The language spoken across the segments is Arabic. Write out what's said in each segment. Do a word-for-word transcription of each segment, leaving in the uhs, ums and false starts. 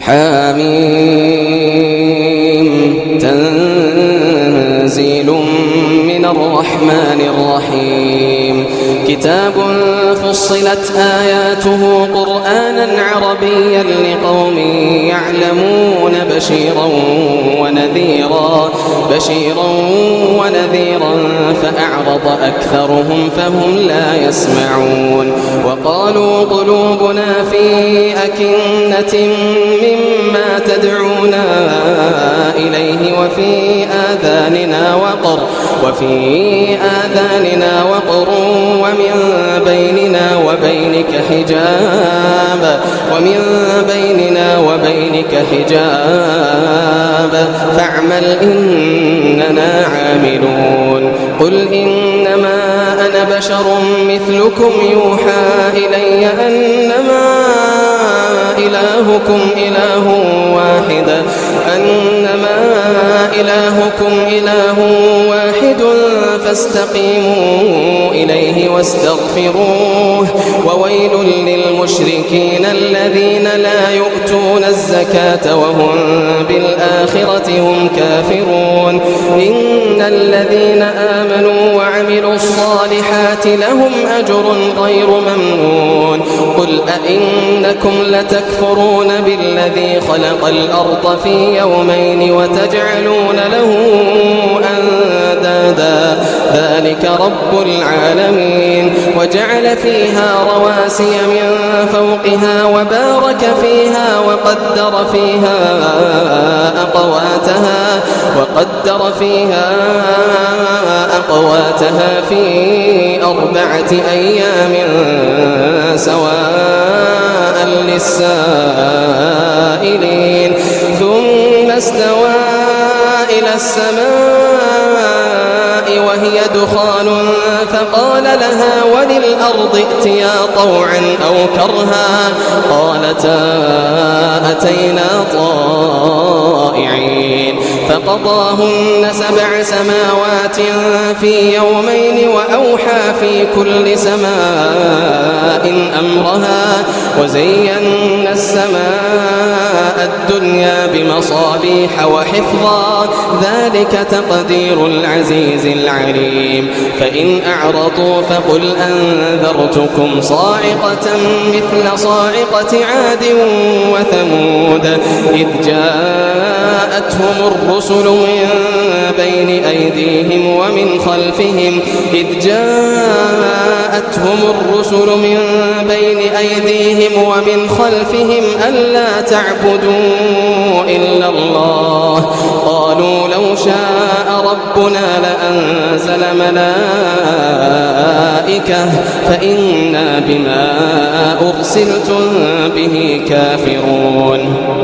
حميم تنزيل من الرحمن الرحيم كتاب فصلت آياته قرآنا عربيا لقوم يعلمون بشيرا ونذيرا بشيرا ونذيرا فأعرض أكثرهم فهم لا يسمعون وقالوا قلوبنا في أكنة مما تدعونا إليه وفي آذاننا وقر وفي آذاننا وقر ومن بيننا وبينك حجاب ومن بيننا وبينك حجاب فاعمل إننا عاملون قل إنما أنا بشر مثلكم يوحى إلي أنما إلهكم إله واحد أنما إلهكم إله واحد فاستقيموا إليه واستغفروه وويل للمشركين الذين لا يؤتون الزكاة وهم بالآخرة هم كافرون إن الذين آمنوا وعملوا الصالحات لهم أجر غير ممنون قل أئنكم لتكفرون بالذي خلق الأرض في يومين وتجعلون له أندادا ذلك رب العالمين وجعل فيها رواسي من فوقها وبارك فيها وقدر فيها أقواتها وقدر فيها أقواتها في أربعة أيام سواء للسائلين ثم استوى إلى السماء وهي دخان فقال لها وللأرض ائتيا طوعا أو كرها قالتا أتينا طائعين فقضاهن سبع سماوات في يومين وأوحى في كل سماء أمرها وزينا السماء الدنيا بمصابيح وحفظا ذلك تقدير العزيز العليم فإن أعرضوا فقل أنذرتكم صاعقة مثل صاعقة عاد وثمود إذ جاءتهم الرسل من بين أيديهم ومن خلفهم إذ جاءتهم الرسل من بين أيديهم ومن خلفهم ألا تعبدوا إلا الله قالوا لو شاء ربنا لأنزل ملائكة فإنا بما أرسلتم به كافرون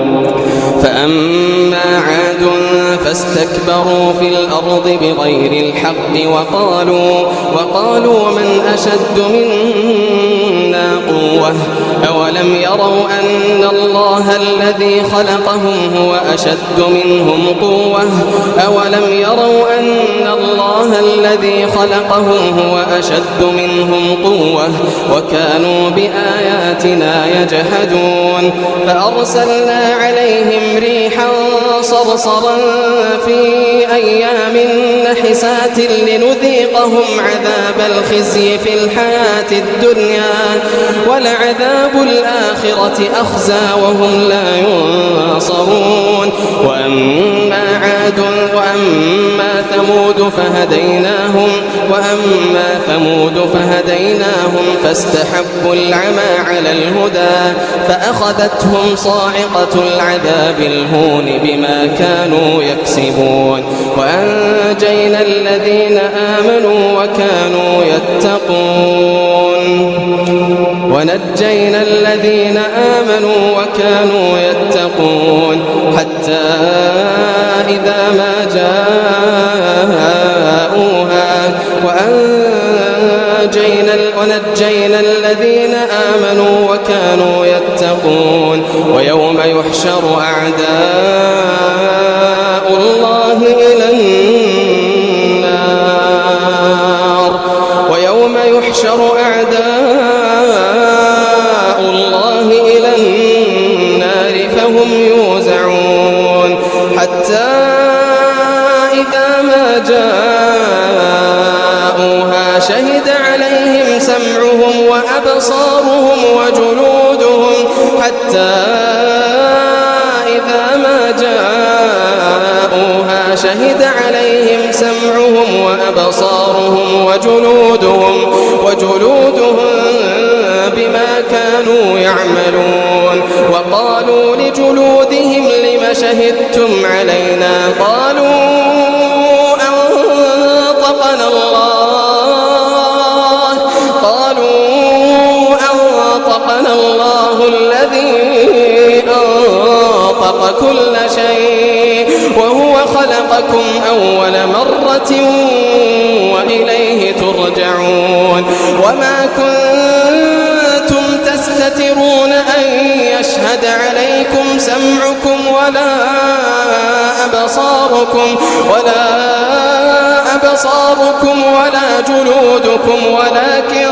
فأما عاد فاستكبروا في الأرض بغير الحق وقالوا وقالوا من أشد منا قوة أولم يروا أن الله الذي خلقهم هو أشد منهم قوة أولم يروا أن الله الذي خلقهم هو أشد منهم قوة وكانوا بآياتنا يجحدون فأرسلنا عليهم ريحا صرصرا في أيام نحسات لنذيقهم عذاب الخزي في الحياة الدنيا ولعذاب الآخرة أخزى وهم لا ينصرون وأما عاد وأما ثمود فهديناهم وأما ثمود فهديناهم فاستحبوا العمى على الهدى فأخذتهم صاعقة العذاب الهون بما كانوا يكسبون وأنجينا الذين آمنوا وكانوا يتقون ونجينا الذين آمنوا وكانوا يتقون حتى إذا ما جاءوها وأنجينا ونجينا الذين آمنوا وكانوا يتقون ويوم يحشر أعداء الله إلى النار ويوم يحشر أعداء الله إلى النار فهم يوزعون حتى إذا ما جاءوها شهد عليهم سمعهم وأبصارهم وجلودهم حتى إذا ما جاءوها شهد عليهم سمعهم وأبصارهم وجلودهم وجلودهم بما كانوا يعملون وقالوا لجلودهم لم شهدتم علينا قالوا أنطقنا الله قالوا أنطقنا الله الذي أنطق كل شيء وهو خلقكم أول مرة وإليه ترجعون وما كنتم تستترون أن يشهد عليكم سمعكم ولا أبصاركم ولا أبصاركم ولا جلودكم ولكن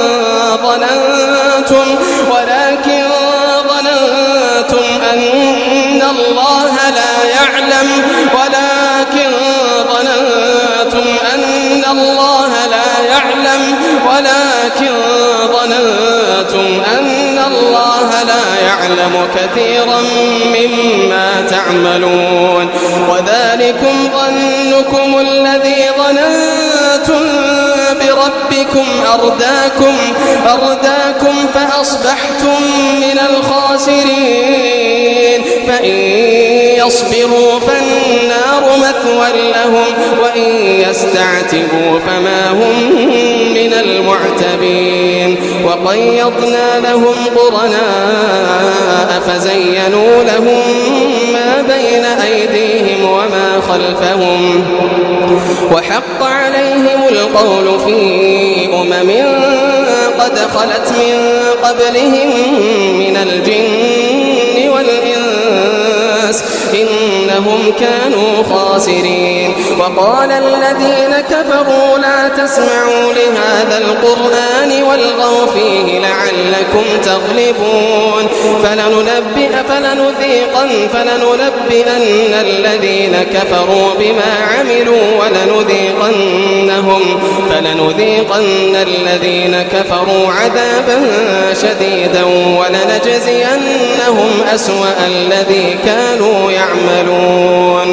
ظننتم ولكن ظننتم أن الله لا يعلم ولكن ظننتم أن الله لا يعلم ولكن ظننتم أن الله لا يعلم كثيرا مما تعملون وذلكم ظنكم الذي ظننتم بربكم أرداكم أرداكم فأصبحتم من الخاسرين فإن يصبروا فالنار مثوى لهم وإن يستعتبوا فما هم من المعتبين وقيضنا لهم قرناء فزينوا لهم ما بين أيديهم وما خلفهم وحق عليهم القول في أمم قد خلت من قبلهم من الجن والإنس إنهم كانوا خاسرين وقال الذين كفروا لا تسمعوا لهذا القرآن والغوا فيه لعلكم تغلبون فلننبئ فلنذيقن فلننبئن الذين كفروا بما عملوا ولنذيقنهم فلنذيقن الذين كفروا عذابا شديدا ولنجزينهم أسوأ الذي كانوا يعملون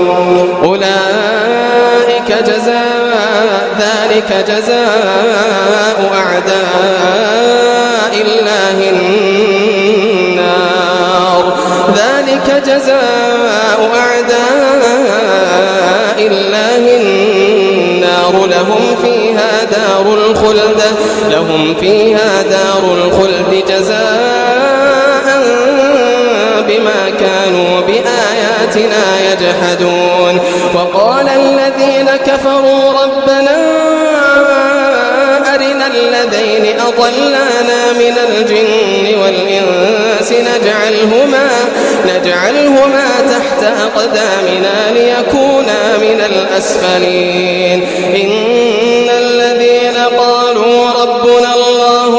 أولئك جزاء ذلك جزاء أعداء الله النار ذلك جزاء أعداء الله النار لهم فيها دار الخلد لهم فيها دار الخلد جزاء بما كانوا بآياتنا يجحدون وقال الذين كفروا ربنا أرنا الذين أضلانا من الجن والإنس نجعلهما, نجعلهما تحت أقدامنا ليكونا من الأسفلين إن الذين قالوا ربنا الله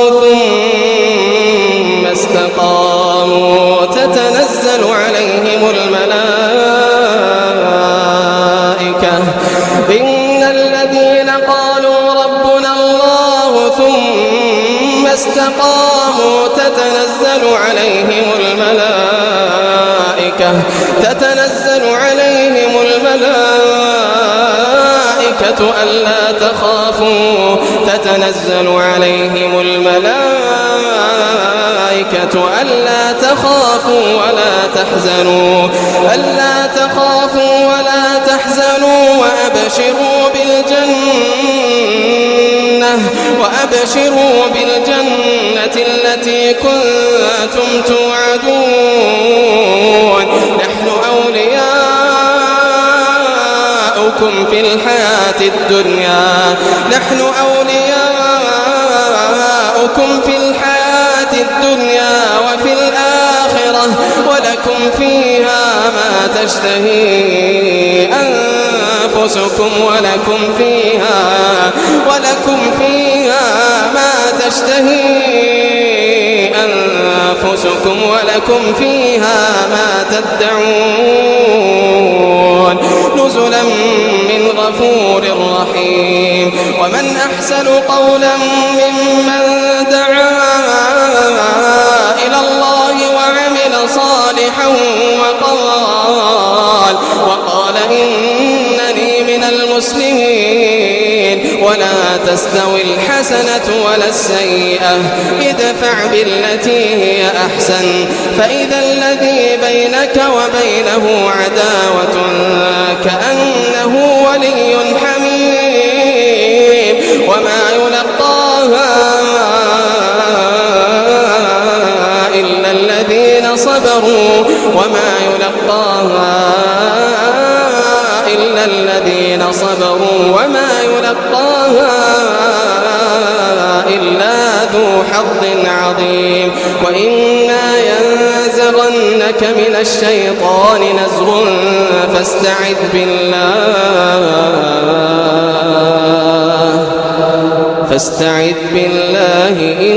ثم استقاموا تتنزل عليهم الملائكة إن الذين قالوا ربنا الله ثم استقاموا تتنزل عليهم الملائكة تتنزل عليهم الملائكة ألا تخافوا تتنزل عليهم الملائكة ألا تخافوا ولا تحزنوا ألا تخافوا ولا تحزنوا وأبشروا بالجنة وأبشروا بالجنة التي كنتم توعدون نحن أولياؤكم في الحياة الدنيا نحن أولياؤكم في الحياة الدنيا وفي الآخرة ولكم فيها ما تشتهي أنفسكم ولكم فيها ولكم فيها ما تشتهي أنفسكم ولكم فيها ما تدعون نزلا من غفور رحيم. ومن أحسن قولا ممن دعا إلى الله وعمل صالحا وقال, وقال إنني من المسلمين. ولا تستوي الحسنة ولا السيئة ادفع بالتي هي أحسن فإذا الذي بينك وبينه عداوة كأنه ولي حميم. وما يلقاها إلا الذين صبروا وما يلقاها إلا الذين صبروا وما يلقاها إلا ذو حظ عظيم. وإما ينزغنك من الشيطان نزغ فاستعذ بالله فاستعذ بالله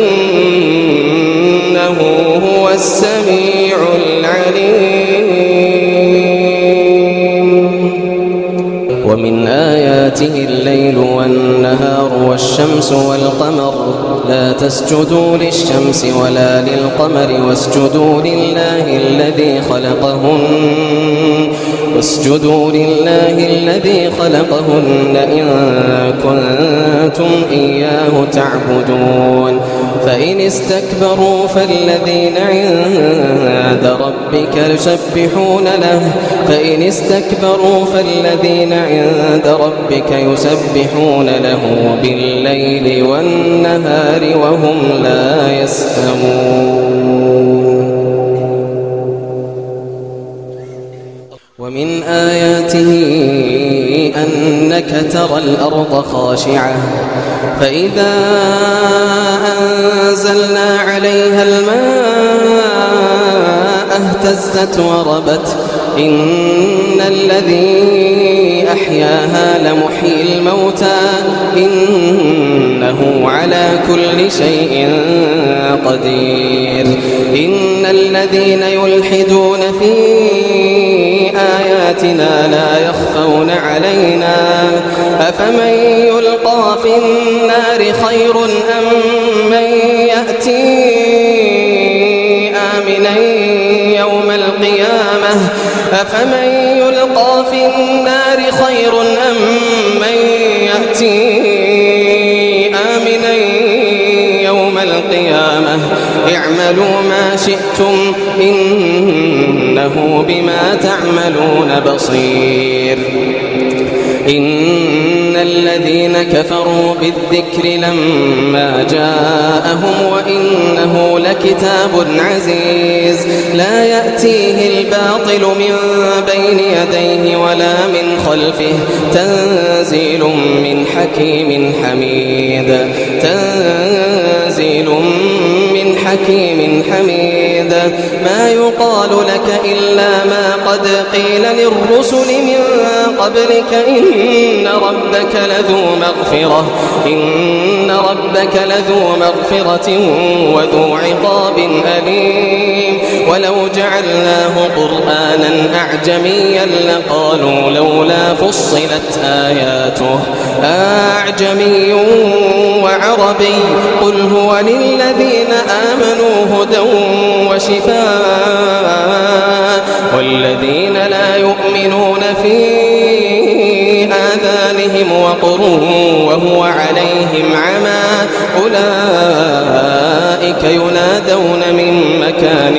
إنه هو السميع العليم. ومن آياته الليل والنهار والشمس والقمر لا تسجدوا للشمس ولا للقمر واسجدوا لله الذي خلقهن واسجدوا لله الذي خلقهن إن كنتم إياه تعبدون. فإن استكبروا فالذين عند ربك يسبحون له فإن استكبروا فالذين عند ربك يسبحون له بالليل والنهار وهم لا يسأمون. ومن آياته أنك ترى الأرض خاشعة فإذا أنزلنا عليها الماء اهتزت وربت إن الذي أحياها لمحيي الموتى إنه على كل شيء قدير. إن الذين يلحدون في آياتنا لا يخفون علينا أفمن يلقى في النار خير أم من يأتي آمنا يوم القيامة أفمن يلقى في النار خير أم من يأتي آمنا يوم القيامة اعملوا ما شئتم إنه بما تعملون بصير. إن الذين كفروا بالذكر لما جاءهم وإنه لكتاب عزيز لا يأتيه الباطل من بين يديه ولا من خلفه تنزيل من حكيم حميد تنزيل من حكيم حميد. ما يقال لك إلا ما قد قيل للرسل من قبلك إن ربك لذو مغفرة إن ربك لذو مغفرة وذو عقاب أليم. ولو جعلناه قرآنا أعجميا لقالوا لولا فصلت آياته أعجمي وعربي قل هو للذين آمنوا هدى وشفاء والذين لا يؤمنون في آذانهم وقر وهو عليهم عمى أولئك ينادون من مكان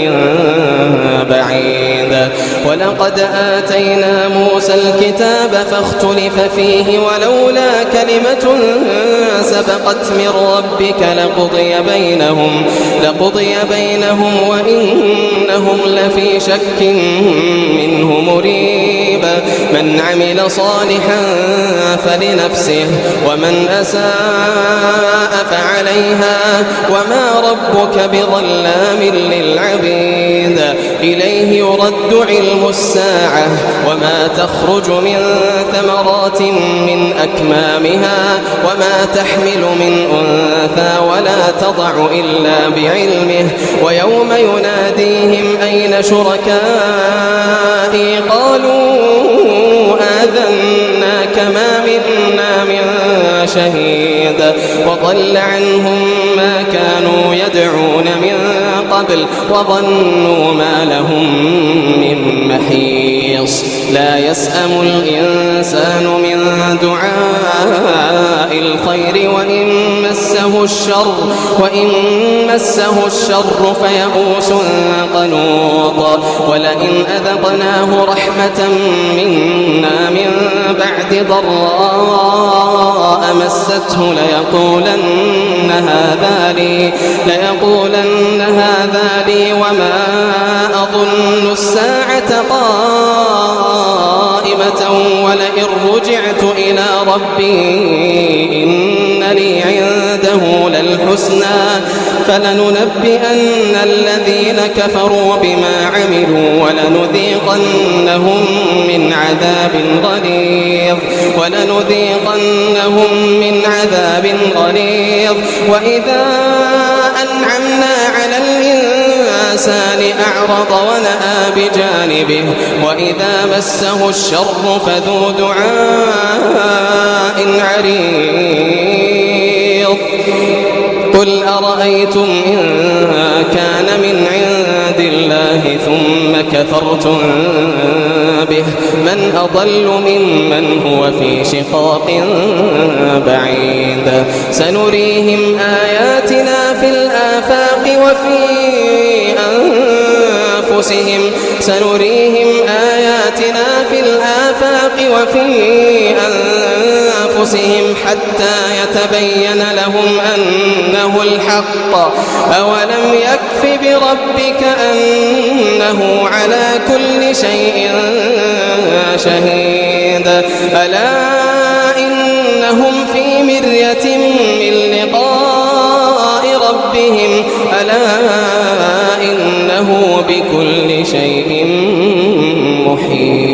بعيد. ولقد آتينا موسى الكتاب فاختلف فيه ولولا كلمة سبقت من ربك لقضي بينهم لقضي بينهم وإنهم لفي شك منه مريب. من عمل صالحا فلنفسه ومن أساء فعليها وما ربك بظلام للعبيد إليه يرد علم الساعة وما تخرج من ثمرات من أكمامها وما تحمل من أنثى ولا تضع إلا بعلمه ويوم يناديهم أين شركائي قالوا آذناك ما منا من شهيد وضل عنهم ما كانوا يدعون من قبل وظنوا ما لهم من محيص لا يسأم الإنسان من دعاء الخير وإن مسه الشر وإن مسه الشر فيئوس قنوط ولئن أذقناه رحمة منا من بعد ضراء مسته ليقولن هذا لي ليقولن هذا لي وما أظن الساعة قائمة ولئن رجعت إلى ربي إن لي عنده للحسنى فلننبئن الذين كفروا بما عملوا ولنذيقنهم من عذاب غليظ ولنذيقنهم من عذاب غليظ وإذا أنعمنا على الإنسان أعرض ونأى بجانبه وإذا مسه الشر فذو دعاء عريض قل أرأيتم إن كان من عند الله ثم كفرتم به من أضل ممن هو في شقاق بعيد سنريهم آياتنا في الآفاق وفي أنفسهم سنريهم آياتنا في الآفاق وفي أنفسهم حتى يتبين لهم أنه الحق أولم يكف بربك أنه على كل شيء شهيد ألا إنهم في مرية من لقاء ربهم ألا إنه بكل شيء محيط